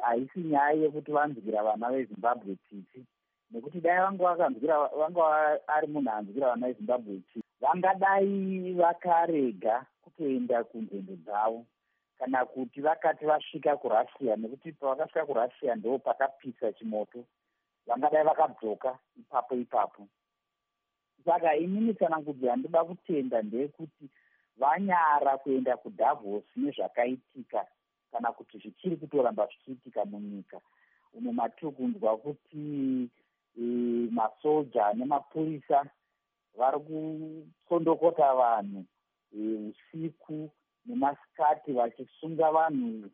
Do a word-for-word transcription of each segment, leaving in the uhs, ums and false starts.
haisi nyaya yekuti vanzwira vana veZimbabwe tsitsi, nekuti dai vanga vakanzwira vanga ari munhu anzwira vana veZimbabwe tsitsi vangadai vakarega kutoenda kunzendo dzavo, kana kuti vakati vasvika kuRussia, nekuti pavakasvika kuRussia ndo pakapisa chimoto, vangadai vakadzoka ipapo ipapo. Saka inini tsanangudzi yandoda kutenda ndeyekuti vanyara kuenda kuDavos nezvakaitika kana kuti zvichiri kutoramba zvichiitika munyika umo matiri kunzwa kuti e, masoja nemapurisa vari kutsondokota vanhu e, usiku nemasikati vachisunga vanhu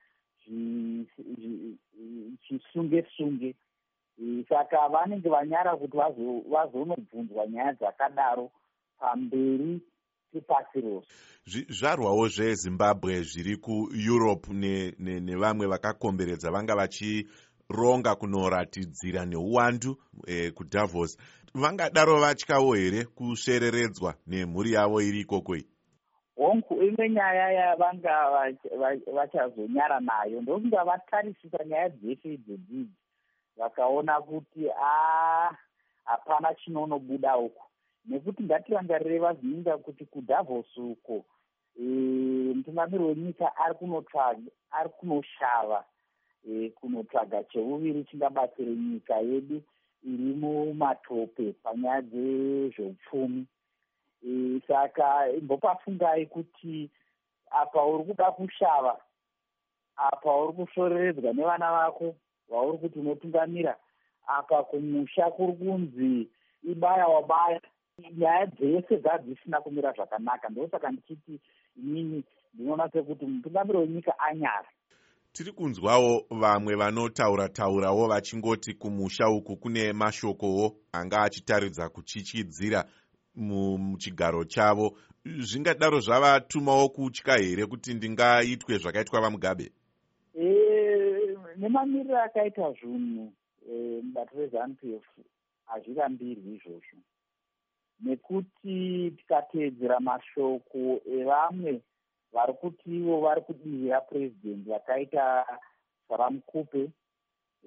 chisunge sunge. E, saka vanenge vanyara kuti vazonobvunzwa nyaya dzakadaro pamberi pasi rose. Zvarwawo zveZimbabwe zviri kuEurope nevamwe vakakomberedza vanga vachironga kunoratidzira neuwandu e, kuDavos, vangadaro vatyawo here kushereredzwa nemhuri yavo iri ikoko? Hongu, imwe nyaya yavanga vachazonyara nayo ndokunge vatarisisa nyaya dzese idzodzi vakaona kuti a hapana chinonobuda uko, nekuti ngatirangarire vazininga kuti kuDavos uko e, mutungamiri wenyika ari kunotsvaga ari kunoshava e, kunotsvaga cheuviri chingabatsira nyika yedu iri mumatope panyaya dzezveupfumi. E, saka imbopafungai kuti apa uri kuda kushava, apa uri kushoreredzwa nevana vako vauri kuti unotungamira, apa kumusha kuri kunzi ibaya wabaya, nyaya dzese dzadzisina kumira zvakanaka. Ndosaka ndichiti inini ndinoona sekuti mutungamiri wenyika anyara. Tiri kunzwawo vamwe vanotaura taurawo vachingoti kumusha uku kune mashokowo anga achitaridza kuchichidzira muchigaro chavo. Zvingadaro zvavatumawo kutya here kuti ndingaitwe zvakaitwa vaMugabe? E, nemamiriro akaita zvinhu e, mubato weZANU-P F hazvirambirwi izvozvo, nekuti tikateedzera mashoko evamwe vari kuti ivo vari kudivira purezidendi vakaita Saramukupe e,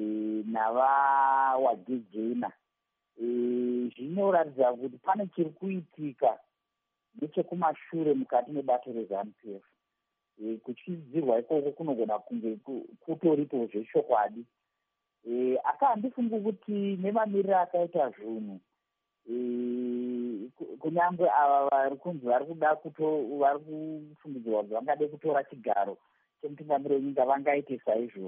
navaWagegena, e, zvinoratidza kuti pane chiri kuitika nechekumashure mukati mebato reZANU-P F. E, kutyidzirwa ikoko kunogona kunge kutoripo zvechokwadi. E, asi handifungi kuti nemamiriro akaita zvinhu e, kunyange ava vari kunzi vari kuda vari kufungidzirwa kuti vangade kutora chigaro chemutungamiri wenyika vangaite saizvo.